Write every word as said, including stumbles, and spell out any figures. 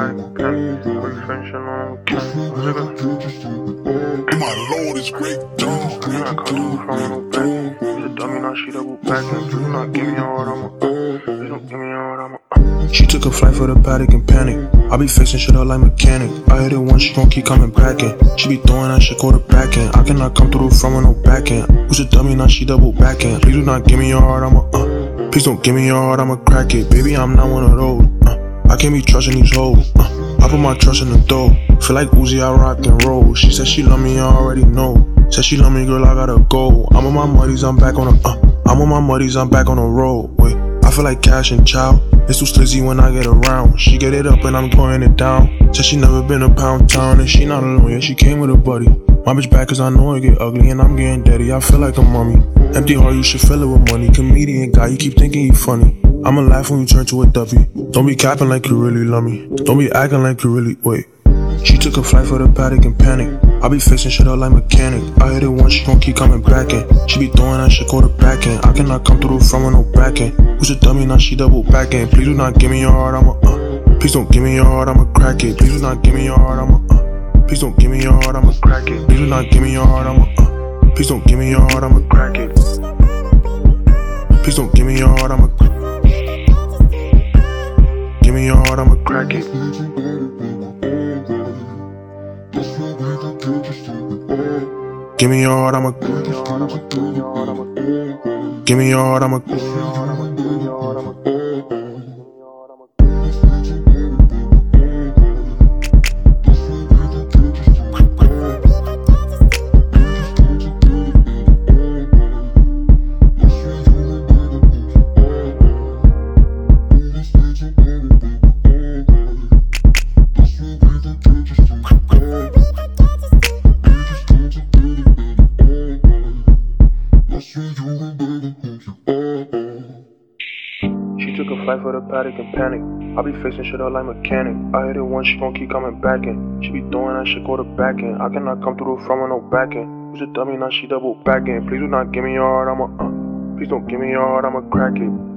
bag and penny. Are you finishing on a candy? My lord is great dog. I cannot come to from no back. She's a dummy, now she double packing. Do not give me all I'm a uh. Please don't give me all I'm a uh. She took a flight for the paddock and panic. I be fixing shit up like mechanic. I hit it once, she gon' keep coming back in. She be throwing that shit quarterbacking. I cannot come through from with no backing. Who's a dummy, now she double backing. Please do not give me your heart, I'm a uh. Please don't give me your heart, I'ma crack it. Baby, I'm not one of those. Uh. I can't be trusting these hoes. Uh. I put my trust in the dough. Feel like Uzi, I rock and roll. She said she love me, I already know. Said she love me, girl, I gotta go. I'm on my muddies, I'm back on the uh. I'm on my muddies, I'm back on the road. Wait, I feel like Cash and Chow. It's too slizzy when I get around. She get it up and I'm going it down. Said she never been to Pound Town and she not alone, yeah, she came with a buddy. My bitch back cause I know it get ugly and I'm getting daddy. I feel like a mummy. Empty heart, you should fill it with money. Comedian guy, you keep thinking you funny. I'ma laugh when you turn to a W. Don't be capping like you really love me. Don't be acting like you really, wait. She took a flight for the paddock and panic. I be fixing shit up like mechanic. I hit it once, she gon' keep coming back in. She be throwing that shit quarterbacking. I cannot come through from with no backing. Who's a dummy, now she double backing. Please do not give me your heart, I'ma uh. Please don't give me your heart, I'ma crack it. Please do not give me your heart, I'ma uh. Please don't give me your heart, I'ma crack it. Please do not give me your heart, I'ma uh. Please don't give me your heart, I'ma crack it. Please don't give me your heart, I'ma give me your heart, I'ma crack it. Give me your heart, I'ma give me your heart, I'ma She took a flight for the paddock and panic. I be fixing shit up like mechanic. I hit it once, she gon' keep coming back in. She be throwing that shit quarterbacking. I cannot come through from with no backing. Who's a dummy, now she double backing. Please do not give me your heart, I'ma uh. Please don't give me your heart, I'ma crack it.